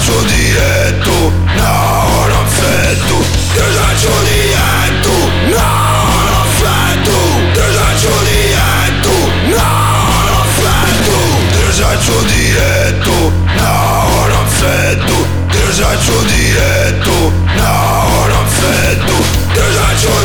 ću dijetu na onom svetu. Držat ću dijetu na onom svetu. Držat ću dijetu na onom svetu. Držat ću dijetu na onom svetu. Držat ću dijetu na onom svetu. Držat ću